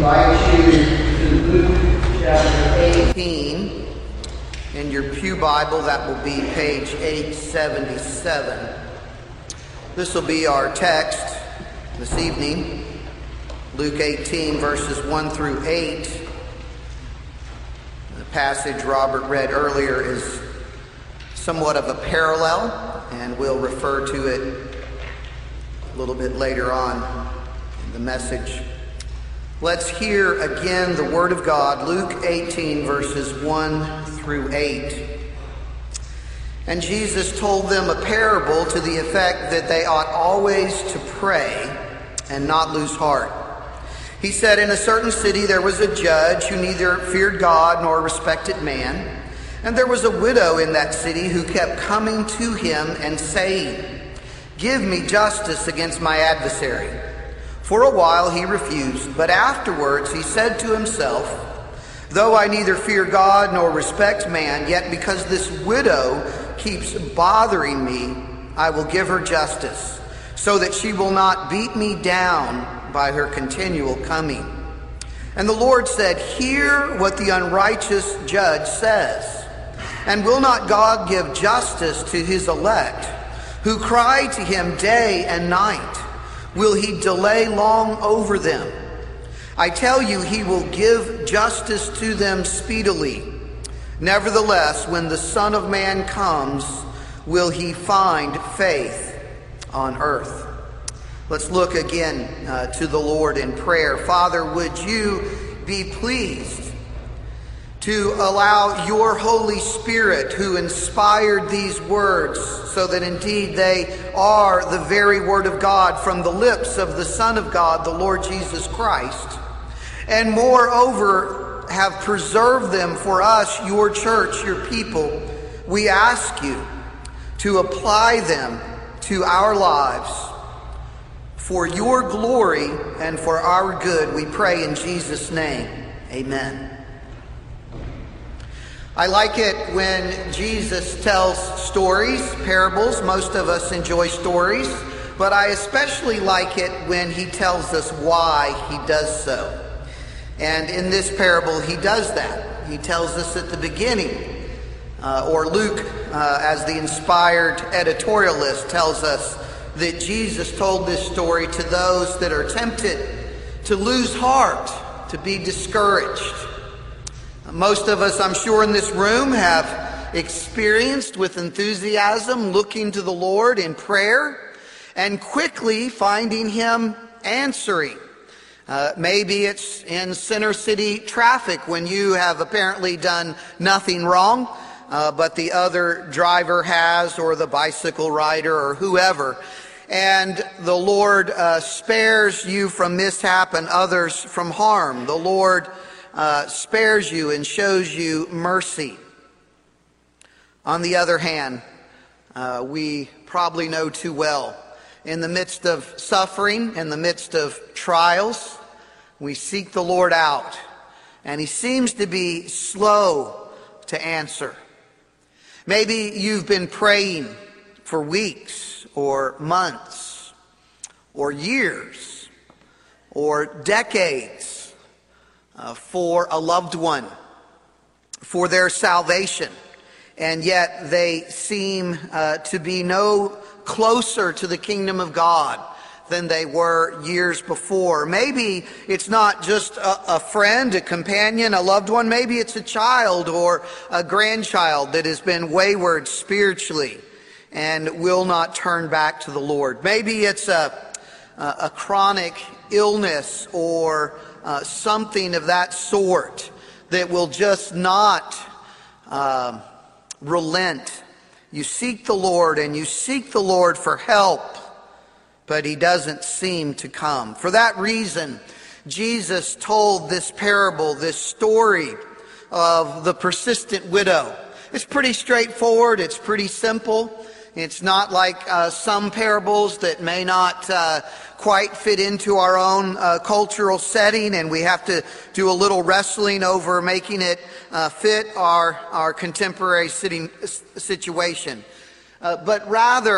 invite you to Luke chapter 18. In your pew Bible, that will be page 877. This will be our text this evening. Luke 18, verses 1 through 8. The passage Robert read earlier is somewhat of a parallel, and we'll refer to it a little bit later on in the message. Let's hear again the Word of God, Luke 18, verses 1 through 8. And Jesus told them a parable to the effect that they ought always to pray and not lose heart. He said, in a certain city there was a judge who neither feared God nor respected man. And there was a widow in that city who kept coming to him and saying, "Give me justice against my adversary." For a while he refused, but afterwards he said to himself, "Though I neither fear God nor respect man, yet because this widow keeps bothering me, I will give her justice, so that she will not beat me down by her continual coming." And the Lord said, "Hear what the unrighteous judge says. And will not God give justice to his elect, who cry to him day and night? Will he delay long over them? I tell you, he will give justice to them speedily. Nevertheless, when the Son of Man comes, will he find faith on earth?" Let's look again to the Lord in prayer. Father, would you be pleased to allow your Holy Spirit, who inspired these words, so that indeed they are the very Word of God from the lips of the Son of God, the Lord Jesus Christ, and moreover have preserved them for us, your church, your people. We ask you to apply them to our lives for your glory and for our good. We pray in Jesus' name. Amen. I like it when Jesus tells stories, parables. Most of us enjoy stories, but I especially like it when he tells us why he does so. And in this parable, he does that. He tells us at the beginning, or Luke, as the inspired editorialist, tells us that Jesus told this story to those that are tempted to lose heart, to be discouraged. Most of us, I'm sure, in this room have experienced with enthusiasm looking to the Lord in prayer and quickly finding him answering. Maybe it's in Center City traffic when you have apparently done nothing wrong, but the other driver has, or the bicycle rider, or whoever. And the Lord spares you from mishap and others from harm. The Lord spares you and shows you mercy. On the other hand, we probably know too well, in the midst of suffering, in the midst of trials, we seek the Lord out, and he seems to be slow to answer. Maybe you've been praying for weeks or months or years or decades for a loved one, for their salvation, and yet they seem to be no closer to the kingdom of God than they were years before. Maybe it's not just a friend, a companion, a loved one. Maybe it's a child or a grandchild that has been wayward spiritually and will not turn back to the Lord. Maybe it's a chronic illness or something of that sort that will just not relent. You seek the Lord and you seek the Lord for help, but he doesn't seem to come. For that reason, Jesus told this parable, this story of the persistent widow. It's pretty straightforward. It's pretty simple. It's not like some parables that may not quite fit into our own cultural setting, and we have to do a little wrestling over making it fit our contemporary situation. But rather,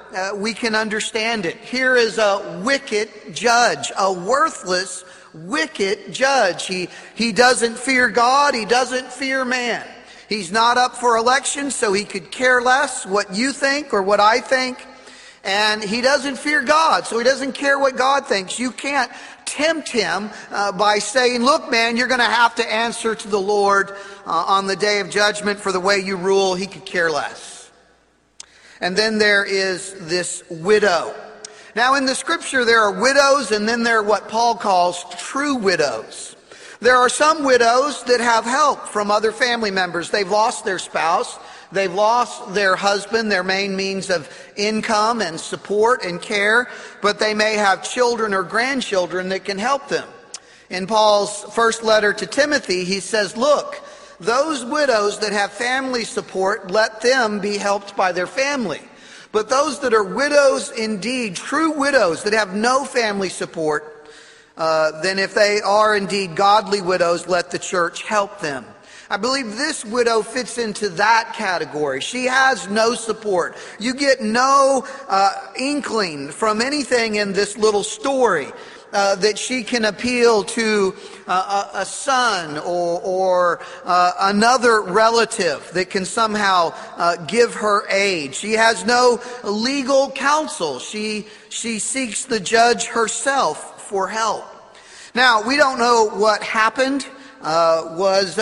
we can understand it. Here is a wicked judge, a worthless, wicked judge. He doesn't fear God. He doesn't fear man. He's not up for election, so he could care less what you think or what I think. And he doesn't fear God, so he doesn't care what God thinks. You can't tempt him by saying, look, man, you're going to have to answer to the Lord on the day of judgment for the way you rule. He could care less. And then there is this widow. Now in the scripture there are widows, and then there are what Paul calls true widows. There are some widows that have help from other family members. They've lost their spouse. They've lost their husband, their main means of income and support and care, but they may have children or grandchildren that can help them. In Paul's first letter to Timothy, he says, look, those widows that have family support, let them be helped by their family. But those that are widows indeed, true widows that have no family support, then if they are indeed godly widows, let the church help them. I believe this widow fits into that category. She has no support. You get no inkling from anything in this little story that she can appeal to a son or another relative that can somehow give her aid. She has no legal counsel. She seeks the judge herself for help. Now, we don't know what happened. Was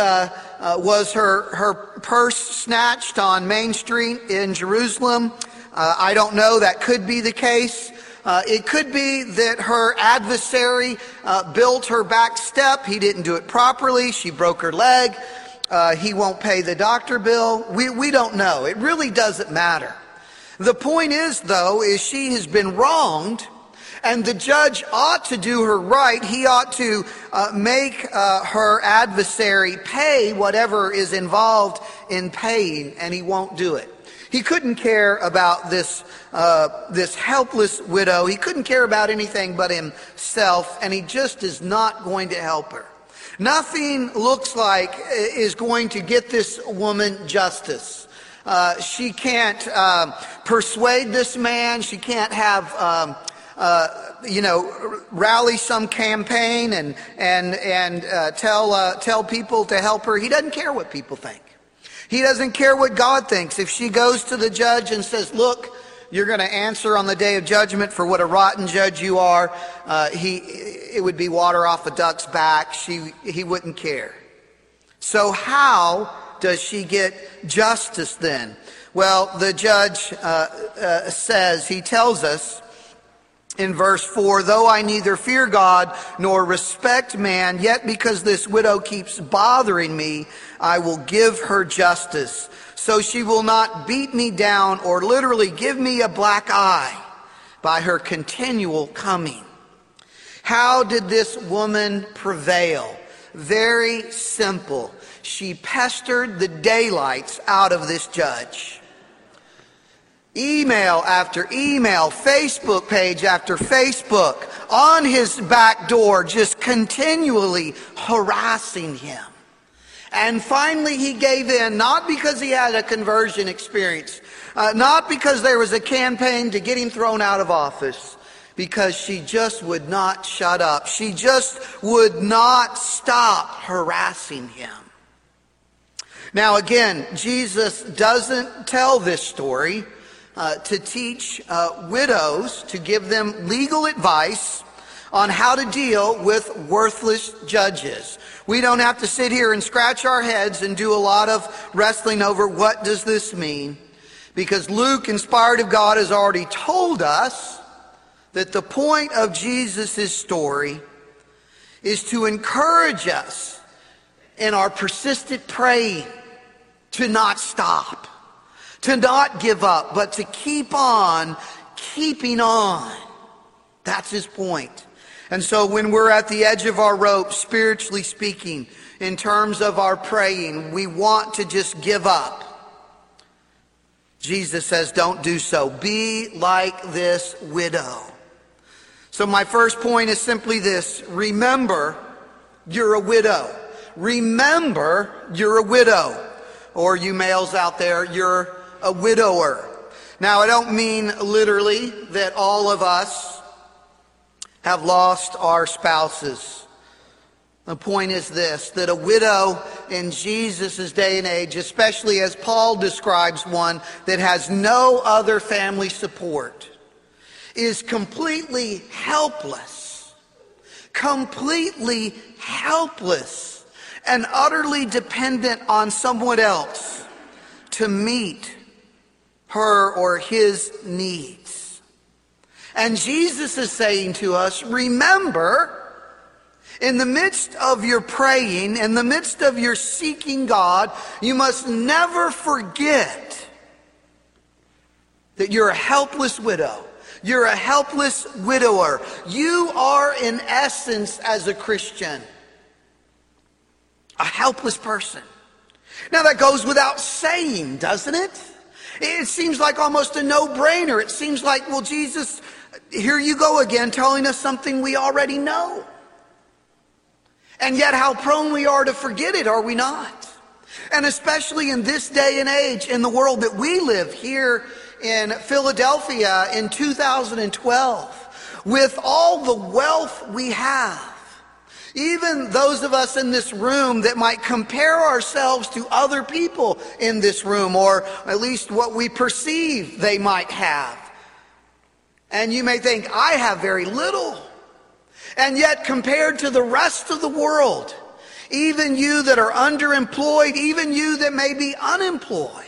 her purse snatched on Main Street in Jerusalem? I don't know. That could be the case. It could be that her adversary built her back step. He didn't do it properly. She broke her leg. He won't pay the doctor bill. We don't know. It really doesn't matter. The point is, though, is she has been wronged. And the judge ought to do her right. He ought to make her adversary pay whatever is involved in paying, and he won't do it. He couldn't care about this helpless widow. He couldn't care about anything but himself, and he just is not going to help her. Nothing looks like is going to get this woman justice. She can't persuade this man. She can't have rally some campaign and tell people to help her. He doesn't care what people think. He doesn't care what God thinks. If she goes to the judge and says, look, you're going to answer on the day of judgment for what a rotten judge you are, it would be water off a duck's back. He wouldn't care. So how does she get justice then? Well, the judge he tells us, in verse 4, though I neither fear God nor respect man, yet because this widow keeps bothering me, I will give her justice. So she will not beat me down or literally give me a black eye by her continual coming. How did this woman prevail? Very simple. She pestered the daylights out of this judge. Email after email, Facebook page after Facebook, on his back door, just continually harassing him. And finally he gave in, not because he had a conversion experience, not because there was a campaign to get him thrown out of office, because she just would not shut up. She just would not stop harassing him. Now again, Jesus doesn't tell this story to teach widows, to give them legal advice on how to deal with worthless judges. We don't have to sit here and scratch our heads and do a lot of wrestling over what does this mean, because Luke, inspired of God, has already told us that the point of Jesus' story is to encourage us in our persistent praying to not stop, to not give up, but to keep on keeping on. That's his point. And so when we're at the edge of our rope, spiritually speaking, in terms of our praying, we want to just give up. Jesus says, don't do so. Be like this widow. So my first point is simply this. Remember, you're a widow. Remember, you're a widow. Or you males out there, you're a widower. Now, I don't mean literally that all of us have lost our spouses. The point is this, that a widow in Jesus' day and age, especially as Paul describes one that has no other family support, is completely helpless and utterly dependent on someone else to meet her or his needs. And Jesus is saying to us, remember, in the midst of your praying, in the midst of your seeking God, you must never forget that you're a helpless widow. You're a helpless widower. You are, in essence, as a Christian, a helpless person. Now that goes without saying, doesn't it? It seems like almost a no-brainer. It seems like, well, Jesus, here you go again, telling us something we already know. And yet how prone we are to forget it, are we not? And especially in this day and age, in the world that we live here in Philadelphia in 2012, with all the wealth we have, even those of us in this room that might compare ourselves to other people in this room, or at least what we perceive they might have. And you may think, I have very little. And yet, compared to the rest of the world, even you that are underemployed, even you that may be unemployed,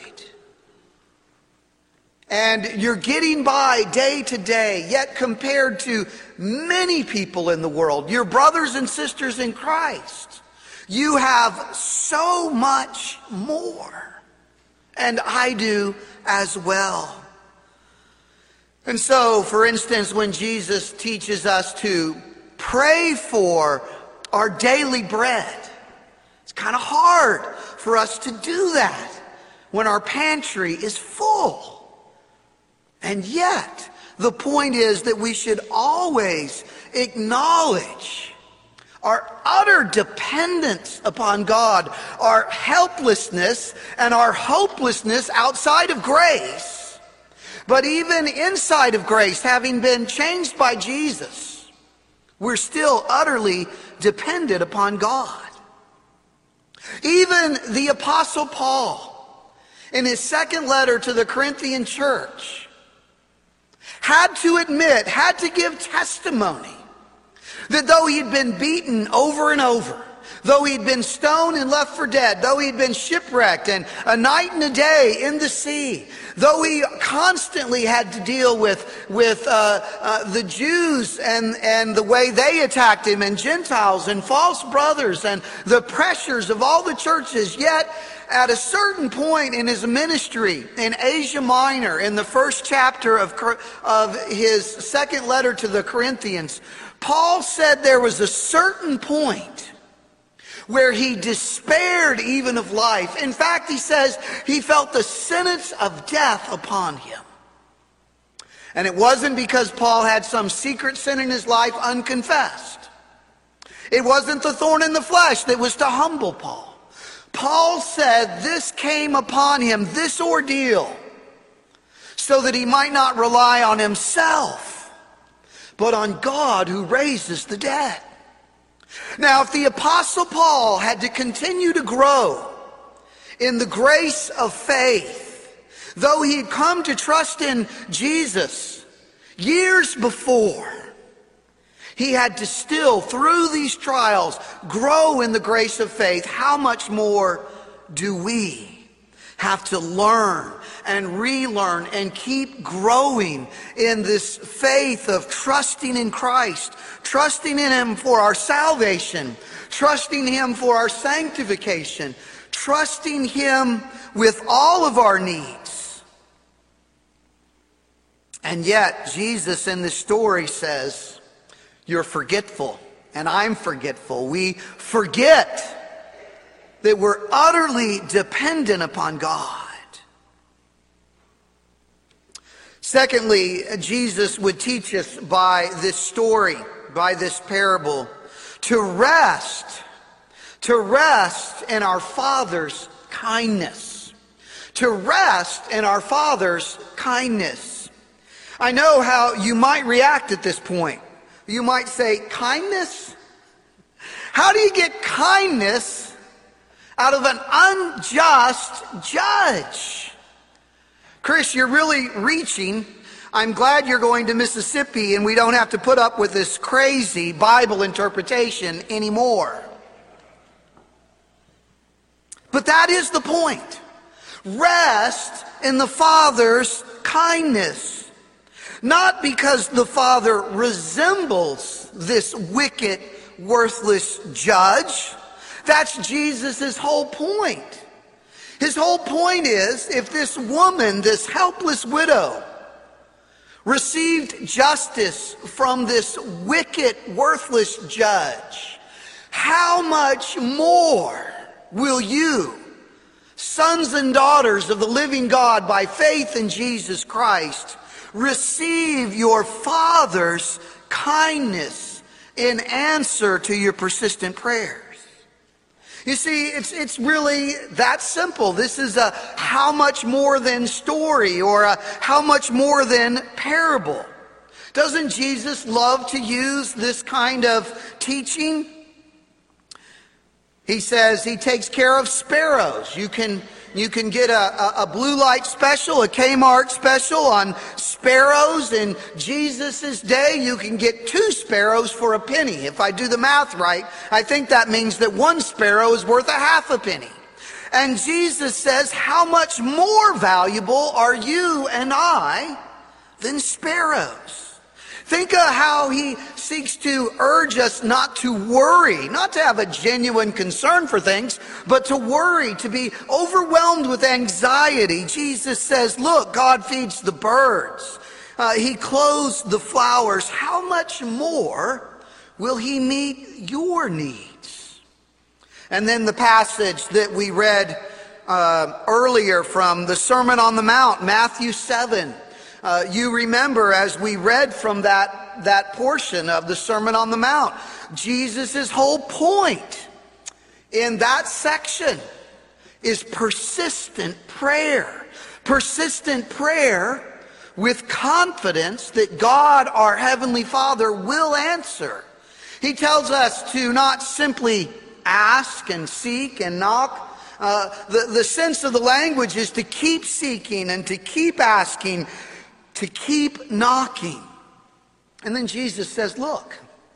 and you're getting by day to day, yet compared to many people in the world, your brothers and sisters in Christ, you have so much more. And I do as well. And so, for instance, when Jesus teaches us to pray for our daily bread, it's kind of hard for us to do that when our pantry is full. And yet, the point is that we should always acknowledge our utter dependence upon God, our helplessness and our hopelessness outside of grace. But even inside of grace, having been changed by Jesus, we're still utterly dependent upon God. Even the Apostle Paul, in his second letter to the Corinthian church, had to admit, had to give testimony that though he'd been beaten over and over, though he'd been stoned and left for dead, though he'd been shipwrecked and a night and a day in the sea, though he constantly had to deal with the Jews and the way they attacked him, and Gentiles and false brothers and the pressures of all the churches, yet at a certain point in his ministry in Asia Minor, in the first chapter of his second letter to the Corinthians, Paul said there was a certain point where he despaired even of life. In fact, he says he felt the sentence of death upon him. And it wasn't because Paul had some secret sin in his life unconfessed. It wasn't the thorn in the flesh that was to humble Paul. Paul said this came upon him, this ordeal, so that he might not rely on himself, but on God who raises the dead. Now, if the Apostle Paul had to continue to grow in the grace of faith, though he had come to trust in Jesus years before, he had to still, through these trials, grow in the grace of faith. How much more do we have to learn and relearn and keep growing in this faith of trusting in Christ, trusting in Him for our salvation, trusting Him for our sanctification, trusting Him with all of our needs. And yet, Jesus in this story says, you're forgetful, and I'm forgetful. We forget that we're utterly dependent upon God. Secondly, Jesus would teach us by this story, by this parable, to rest in our Father's kindness. to rest in our Father's kindness. I know how you might react at this point. You might say, kindness? How do you get kindness out of an unjust judge? Chris, you're really reaching. I'm glad you're going to Mississippi and we don't have to put up with this crazy Bible interpretation anymore. But that is the point. Rest in the Father's kindness. Not because the Father resembles this wicked, worthless judge. That's Jesus' whole point. His whole point is, if this woman, this helpless widow, received justice from this wicked, worthless judge, how much more will you, sons and daughters of the living God by faith in Jesus Christ, receive your Father's kindness in answer to your persistent prayers? You see, it's really that simple. This is a how much more than story, or a how much more than parable. Doesn't Jesus love to use this kind of teaching? He says he takes care of sparrows. You can get a blue light special, a Kmart special on sparrows. In Jesus' day, you can get 2 sparrows for a penny. If I do the math right, I think that means that 1 sparrow is worth a half a penny. And Jesus says, how much more valuable are you and I than sparrows? Think of how he seeks to urge us not to worry, not to have a genuine concern for things, but to worry, to be overwhelmed with anxiety. Jesus says, look, God feeds the birds. He clothes the flowers. How much more will he meet your needs? And then the passage that we read earlier from the Sermon on the Mount, Matthew 7. You remember as we read from that portion of the Sermon on the Mount, Jesus' whole point in that section is persistent prayer. Persistent prayer with confidence that God, our Heavenly Father, will answer. He tells us to not simply ask and seek and knock. The sense of the language is to keep seeking and to keep asking, to keep knocking. And then Jesus says, look,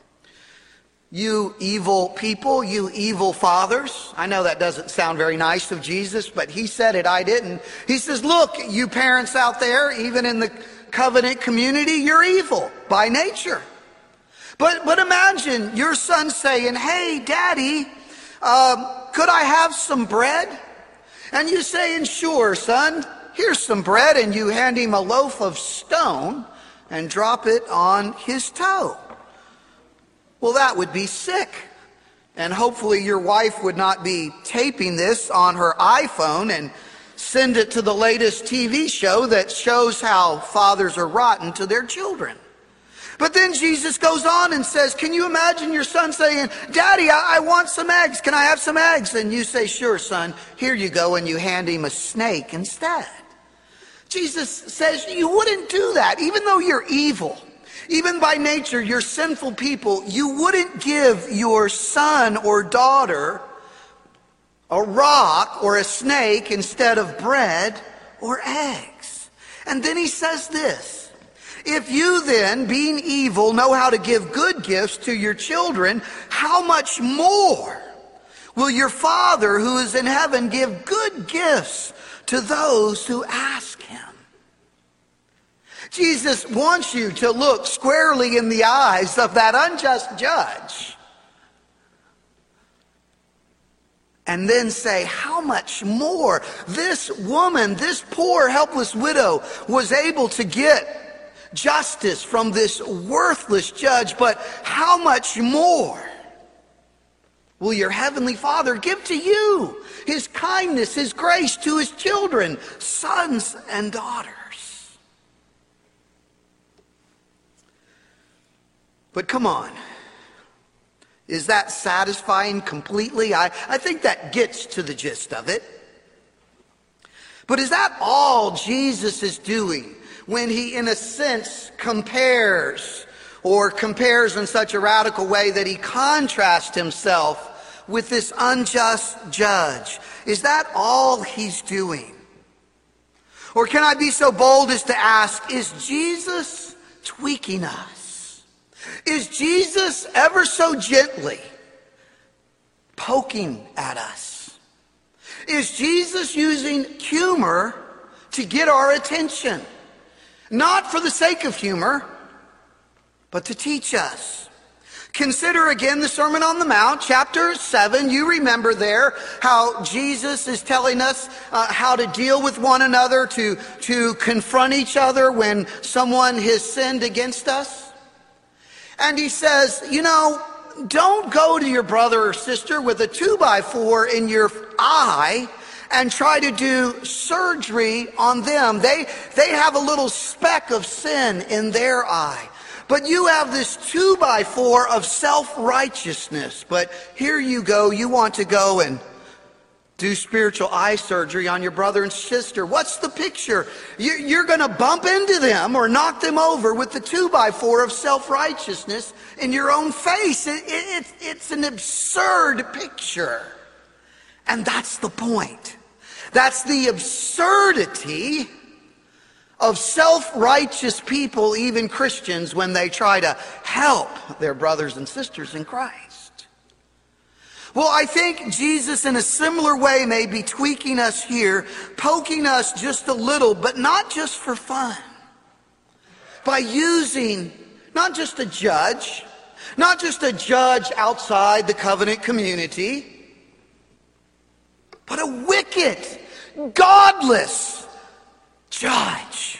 you evil people, you evil fathers. I know that doesn't sound very nice of Jesus, but he said it, I didn't. He says, look, you parents out there, even in the covenant community, you're evil by nature. But imagine your son saying, hey, Daddy, could I have some bread? And you saying, sure, son. Here's some bread, and you hand him a loaf of stone and drop it on his toe. Well, that would be sick. And hopefully your wife would not be taping this on her iPhone and send it to the latest TV show that shows how fathers are rotten to their children. But then Jesus goes on and says, can you imagine your son saying, Daddy, I want some eggs. Can I have some eggs? And you say, sure, son, here you go. And you hand him a snake instead. Jesus says you wouldn't do that. Even though you're evil, even by nature, you're sinful people, you wouldn't give your son or daughter a rock or a snake instead of bread or eggs. And then he says this, if you then, being evil, know how to give good gifts to your children, how much more will your Father who is in heaven give good gifts to those who ask him? Jesus wants you to look squarely in the eyes of that unjust judge and then say, how much more this woman, this poor helpless widow, was able to get justice from this worthless judge, but how much more will your Heavenly Father give to you? His kindness, his grace to his children, sons and daughters. But come on, is that satisfying completely? I think that gets to the gist of it. But is that all Jesus is doing when he, in a sense, compares in such a radical way that he contrasts himself with this unjust judge? Is that all he's doing? Or can I be so bold as to ask, is Jesus tweaking us? Is Jesus ever so gently poking at us? Is Jesus using humor to get our attention? Not for the sake of humor, but to teach us. Consider again the Sermon on the Mount, chapter 7. You remember there how Jesus is telling us how to deal with one another, to confront each other when someone has sinned against us. And he says, don't go to your brother or sister with a 2x4 in your eye and try to do surgery on them. They have a little speck of sin in their eye. But you have this 2x4 of self-righteousness. But here you go, you want to go and do spiritual eye surgery on your brother and sister. What's the picture? You're going to bump into them or knock them over with the 2x4 of self-righteousness in your own face. It's an absurd picture. And that's the point. That's the absurdity of self-righteous people, even Christians, when they try to help their brothers and sisters in Christ. Well, I think Jesus in a similar way may be tweaking us here, poking us just a little, but not just for fun. By using not just a judge outside the covenant community, but a wicked, godless judge.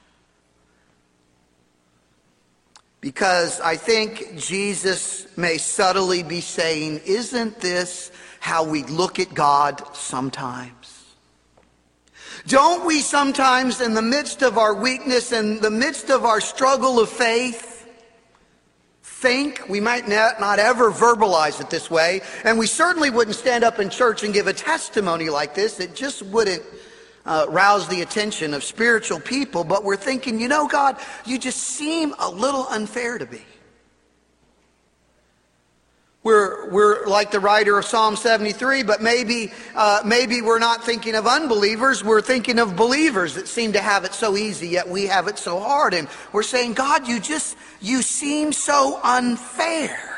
Because I think Jesus may subtly be saying, isn't this how we look at God sometimes? Don't we sometimes, in the midst of our weakness, in the midst of our struggle of faith, think, we might not ever verbalize it this way, and we certainly wouldn't stand up in church and give a testimony like this. It just wouldn't rouse the attention of spiritual people, but we're thinking, God, you just seem a little unfair to me. We're like the writer of Psalm 73, but maybe we're not thinking of unbelievers, we're thinking of believers that seem to have it so easy, yet we have it so hard. And we're saying, God, you seem so unfair.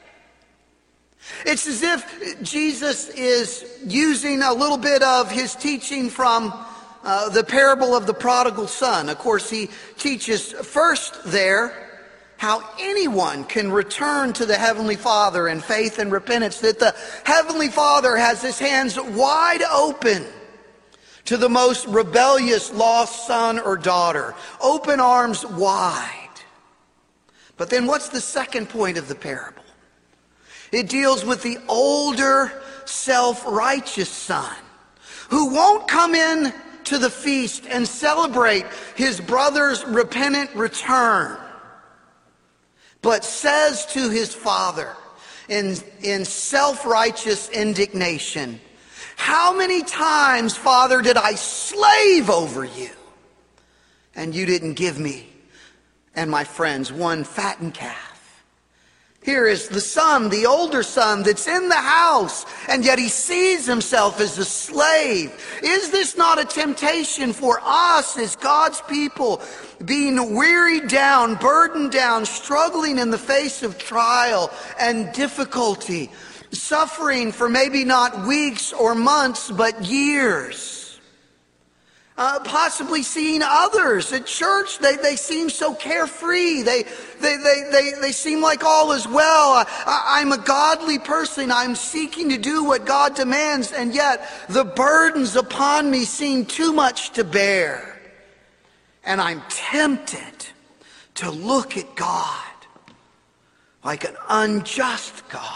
It's as if Jesus is using a little bit of his teaching from the parable of the prodigal son. Of course, he teaches first there how anyone can return to the Heavenly Father in faith and repentance, that the Heavenly Father has his hands wide open to the most rebellious lost son or daughter. Open arms wide. But then what's the second point of the parable? It deals with the older, self-righteous son who won't come in to the feast and celebrate his brother's repentant return, but says to his father in self-righteous indignation, how many times, Father, did I slave over you, and you didn't give me and my friends one fattened calf? Here is the son, the older son, that's in the house, and yet he sees himself as a slave. Is this not a temptation for us as God's people, being wearied down, burdened down, struggling in the face of trial and difficulty, suffering for maybe not weeks or months, but years? Possibly seeing others at church, they seem so carefree. They seem like all is well. I'm a godly person. I'm seeking to do what God demands, and yet the burdens upon me seem too much to bear. And I'm tempted to look at God like an unjust God.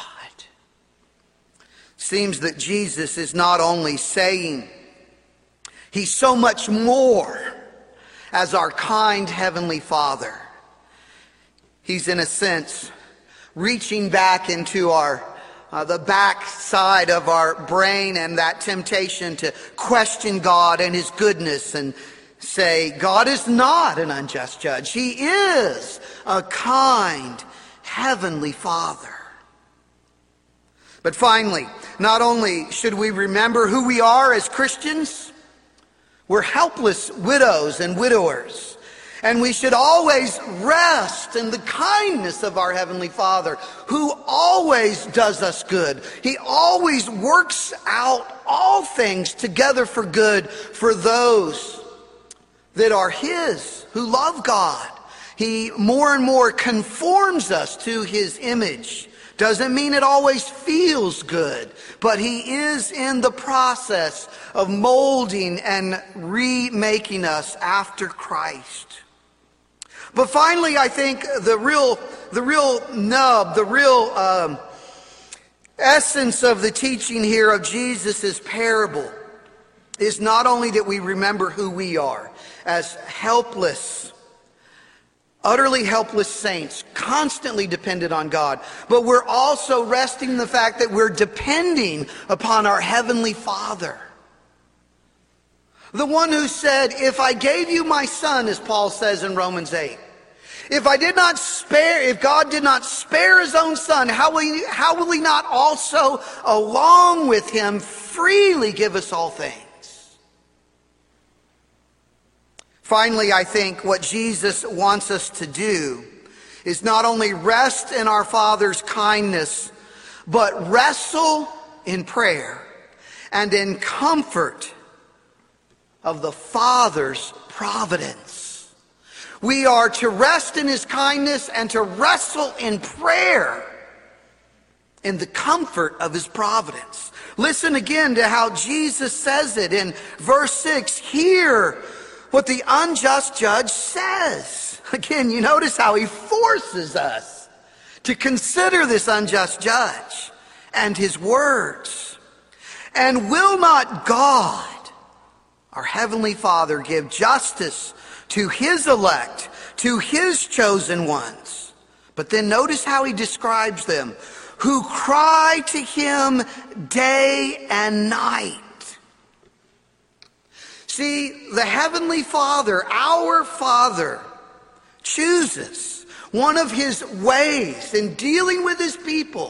Seems that Jesus is not only saying He's so much more as our kind Heavenly Father. He's, in a sense, reaching back into our the backside of our brain and that temptation to question God and His goodness and say, God is not an unjust judge. He is a kind Heavenly Father. But finally, not only should we remember who we are as Christians, we're helpless widows and widowers. And we should always rest in the kindness of our Heavenly Father, who always does us good. He always works out all things together for good for those that are His, who love God. He more and more conforms us to His image. Doesn't mean it always feels good, but He is in the process of molding and remaking us after Christ. But finally, I think the real nub, the real essence of the teaching here of Jesus' parable is not only that we remember who we are as helpless, utterly helpless saints, constantly dependent on God, but we're also resting in the fact that we're depending upon our Heavenly Father. The one who said, if I gave you my son, as Paul says in Romans 8, if God did not spare His own Son, how will He not also, along with Him, freely give us all things? Finally, I think what Jesus wants us to do is not only rest in our Father's kindness, but wrestle in prayer and in comfort of the Father's providence. We are to rest in His kindness and to wrestle in prayer in the comfort of His providence. Listen again to how Jesus says it in verse 6. Hear what the unjust judge says. Again, you notice how He forces us to consider this unjust judge and his words. And will not God, our Heavenly Father, give justice to His elect, to His chosen ones? But then notice how He describes them, who cry to Him day and night. See, the Heavenly Father, our Father, chooses one of His ways in dealing with His people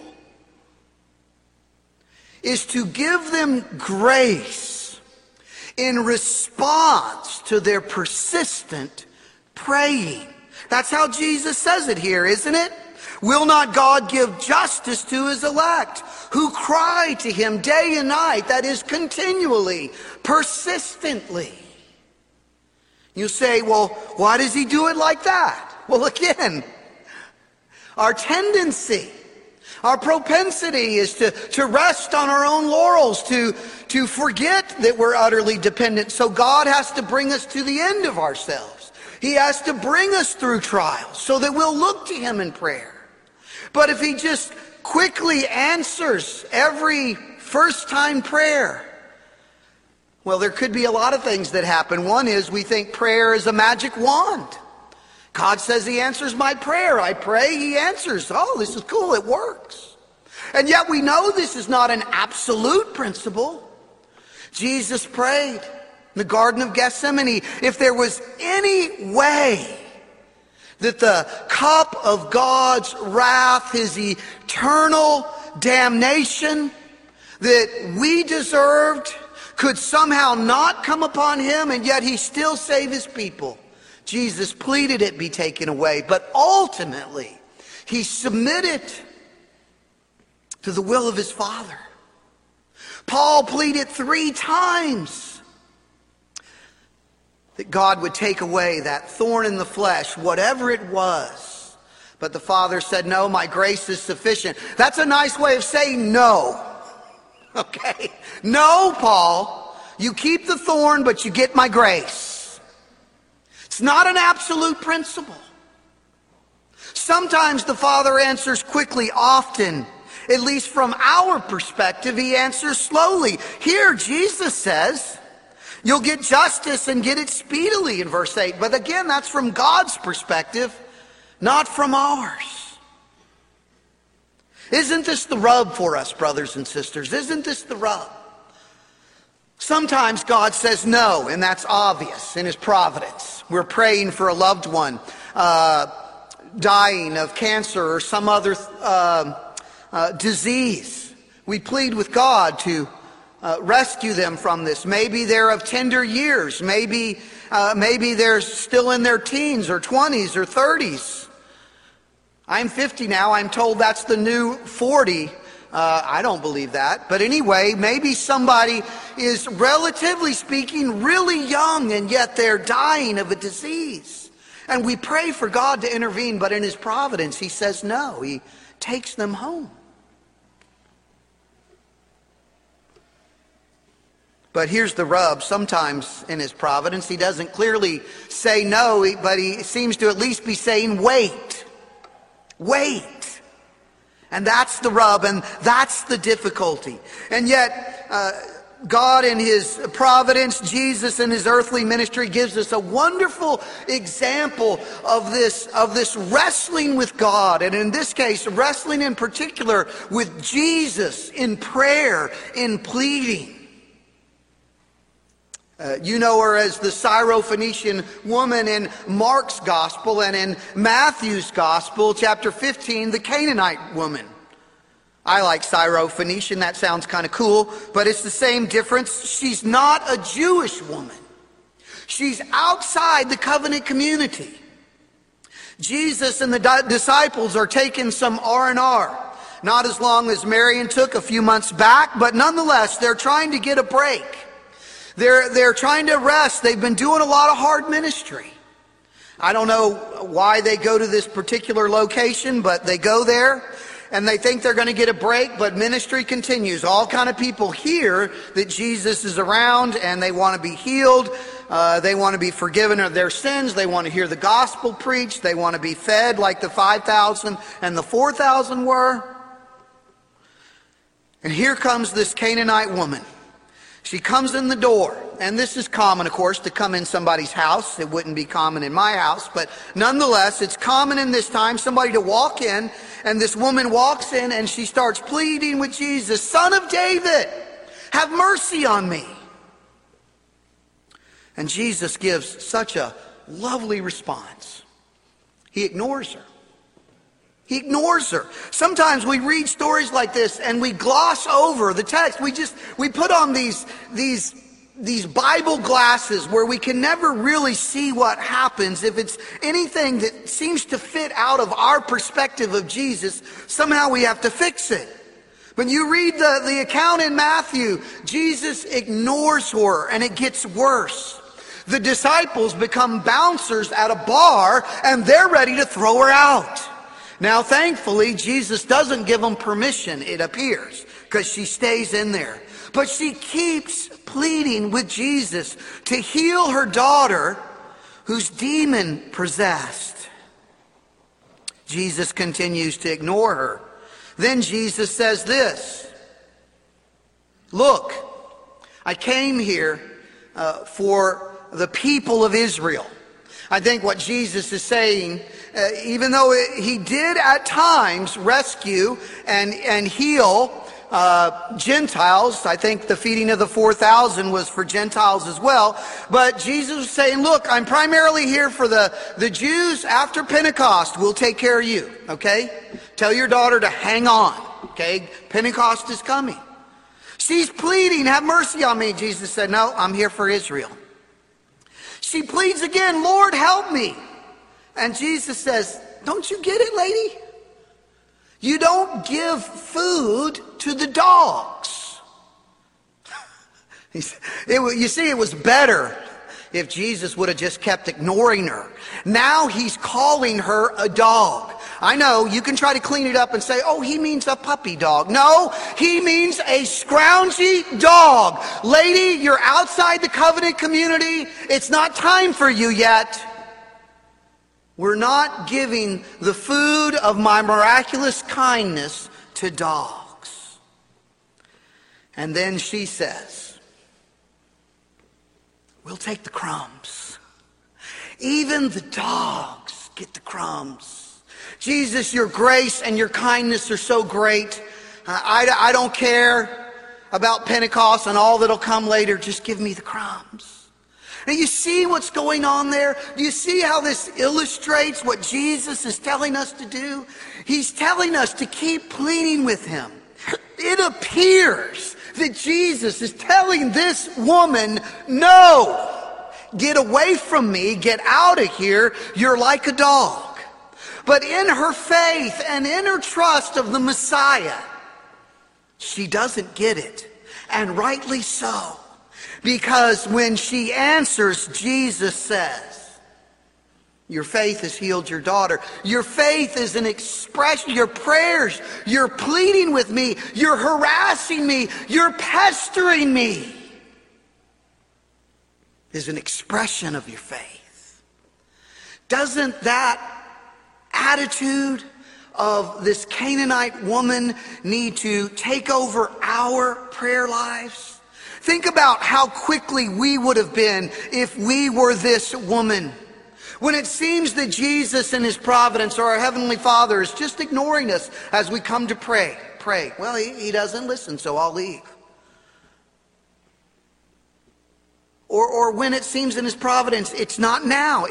is to give them grace in response to their persistent praying. That's how Jesus says it here, isn't it? Will not God give justice to His elect, who cry to Him day and night, that is, continually, persistently? You say, well, why does He do it like that? Well, again, our tendency, our propensity is to rest on our own laurels, to forget that we're utterly dependent. So God has to bring us to the end of ourselves. He has to bring us through trials so that we'll look to Him in prayer. But if He just quickly answers every first-time prayer, well, there could be a lot of things that happen. One is we think prayer is a magic wand. God says He answers my prayer. I pray, He answers. Oh, this is cool. It works. And yet we know this is not an absolute principle. Jesus prayed in the Garden of Gethsemane, if there was any way that the cup of God's wrath, His eternal damnation that we deserved, could somehow not come upon Him, and yet He still saved His people, Jesus pleaded it be taken away. But ultimately, He submitted to the will of His Father. Paul pleaded 3 times that God would take away that thorn in the flesh, whatever it was. But the Father said, no, my grace is sufficient. That's a nice way of saying no. Okay? No, Paul, you keep the thorn, but you get my grace. It's not an absolute principle. Sometimes the Father answers quickly, often, at least from our perspective, He answers slowly. Here, Jesus says, you'll get justice and get it speedily in verse 8. But again, that's from God's perspective, not from ours. Isn't this the rub for us, brothers and sisters? Isn't this the rub? Sometimes God says no, and that's obvious in His providence. We're praying for a loved one dying of cancer or some other disease. We plead with God to rescue them from this. Maybe they're of tender years. Maybe they're still in their teens or 20s or 30s. I'm 50 now. I'm told that's the new 40. I don't believe that. But anyway, maybe somebody is, relatively speaking, really young, and yet they're dying of a disease. And we pray for God to intervene, but in His providence, He says no. He takes them home. But here's the rub. Sometimes in His providence, He doesn't clearly say no, but He seems to at least be saying wait. Wait. And that's the rub, and that's the difficulty. And yet, God in His providence, Jesus in His earthly ministry gives us a wonderful example of this wrestling with God. And in this case, wrestling in particular with Jesus in prayer, in pleading. You know her as the Syrophoenician woman in Mark's gospel, and in Matthew's gospel, chapter 15, the Canaanite woman. I like Syrophoenician, that sounds kind of cool, but it's the same difference. She's not a Jewish woman. She's outside the covenant community. Jesus and the disciples are taking some R&R. Not as long as Marion took a few months back, but nonetheless, they're trying to get a break. They're trying to rest. They've been doing a lot of hard ministry. I don't know why they go to this particular location, but they go there and they think they're going to get a break, but ministry continues. All kind of people hear that Jesus is around and they want to be healed. They want to be forgiven of their sins. They want to hear the gospel preached. They want to be fed like the 5,000 and the 4,000 were. And here comes this Canaanite woman. She comes in the door, and this is common, of course, to come in somebody's house. It wouldn't be common in my house, but nonetheless, it's common in this time, somebody to walk in, and this woman walks in, and she starts pleading with Jesus, "Son of David, have mercy on me." And Jesus gives such a lovely response. He ignores her. He ignores her. Sometimes we read stories like this and we gloss over the text. We put on these Bible glasses where we can never really see what happens. If it's anything that seems to fit out of our perspective of Jesus, somehow we have to fix it. When you read the account in Matthew, Jesus ignores her and it gets worse. The disciples become bouncers at a bar and they're ready to throw her out. Now, thankfully, Jesus doesn't give them permission, it appears, because she stays in there. But she keeps pleading with Jesus to heal her daughter, who's demon-possessed. Jesus continues to ignore her. Then Jesus says this, "Look, I came here for the people of Israel." I think what Jesus is saying, even though He did at times rescue and heal Gentiles, I think the feeding of the 4,000 was for Gentiles as well, but Jesus was saying, look, I'm primarily here for the Jews. After Pentecost, we'll take care of you, okay? Tell your daughter to hang on, okay? Pentecost is coming. She's pleading, "Have mercy on me." Jesus said, "No, I'm here for Israel." She pleads again, "Lord, help me." And Jesus says, "Don't you get it, lady? You don't give food to the dogs." You see, it was better if Jesus would have just kept ignoring her. Now He's calling her a dog. I know you can try to clean it up and say, "Oh, He means a puppy dog." No, He means a scroungy dog. Lady, you're outside the covenant community. It's not time for you yet. We're not giving the food of my miraculous kindness to dogs. And then she says, "We'll take the crumbs. Even the dogs get the crumbs." Jesus, your grace and your kindness are so great. I don't care about Pentecost and all that'll come later. Just give me the crumbs. Now you see what's going on there? Do you see how this illustrates what Jesus is telling us to do? He's telling us to keep pleading with him. It appears that Jesus is telling this woman, no, get away from me, get out of here, you're like a dog. But in her faith and in her trust of the Messiah, she doesn't get it. And rightly so. Because when she answers, Jesus says, your faith has healed your daughter. Your faith is an expression, your prayers, you're pleading with me, you're harassing me, you're pestering me, is an expression of your faith. Doesn't that attitude of this Canaanite woman need to take over our prayer lives? Think about how quickly we would have been if we were this woman. When it seems that Jesus in his providence or our Heavenly Father is just ignoring us as we come to pray. Well, he doesn't listen, so I'll leave. Or when it seems in his providence, it's not now.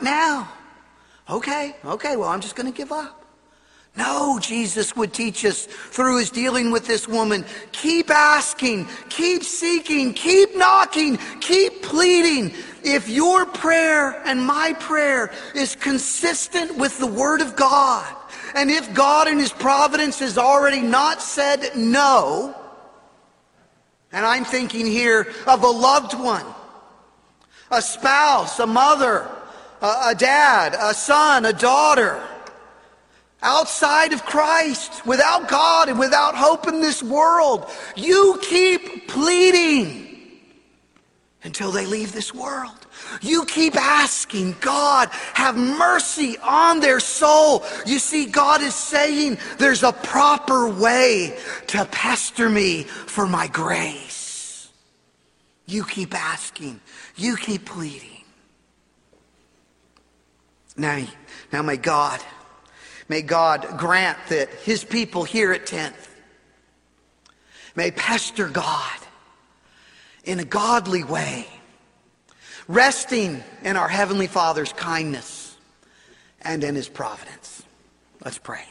Okay, well, I'm just going to give up. No, Jesus would teach us through his dealing with this woman. Keep asking, keep seeking, keep knocking, keep pleading. If your prayer and my prayer is consistent with the Word of God, and if God in his providence has already not said no, and I'm thinking here of a loved one, a spouse, a mother, a dad, a son, a daughter, outside of Christ, without God and without hope in this world, you keep pleading until they leave this world. You keep asking God, have mercy on their soul. You see, God is saying there's a proper way to pester me for my grace. You keep asking. You keep pleading. Now may God grant that his people here at 10th may pester God in a godly way, resting in our Heavenly Father's kindness and in his providence. Let's pray.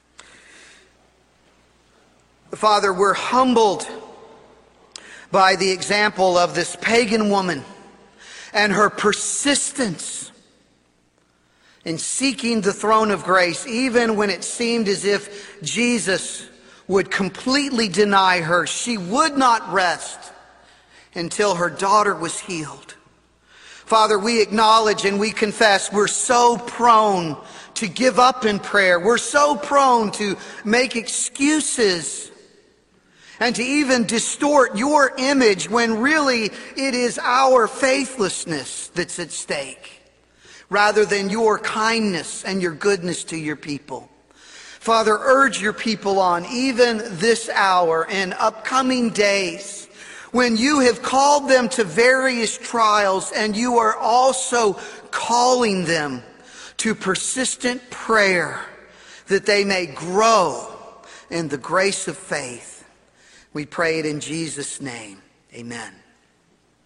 Father, we're humbled by the example of this pagan woman and her persistence in seeking the throne of grace, even when it seemed as if Jesus would completely deny her. She would not rest until her daughter was healed. Father, we acknowledge and we confess we're so prone to give up in prayer. We're so prone to make excuses and to even distort your image when really it is our faithlessness that's at stake, rather than your kindness and your goodness to your people. Father, urge your people on, even this hour and upcoming days, when you have called them to various trials and you are also calling them to persistent prayer, that they may grow in the grace of faith. We pray it in Jesus' name. Amen.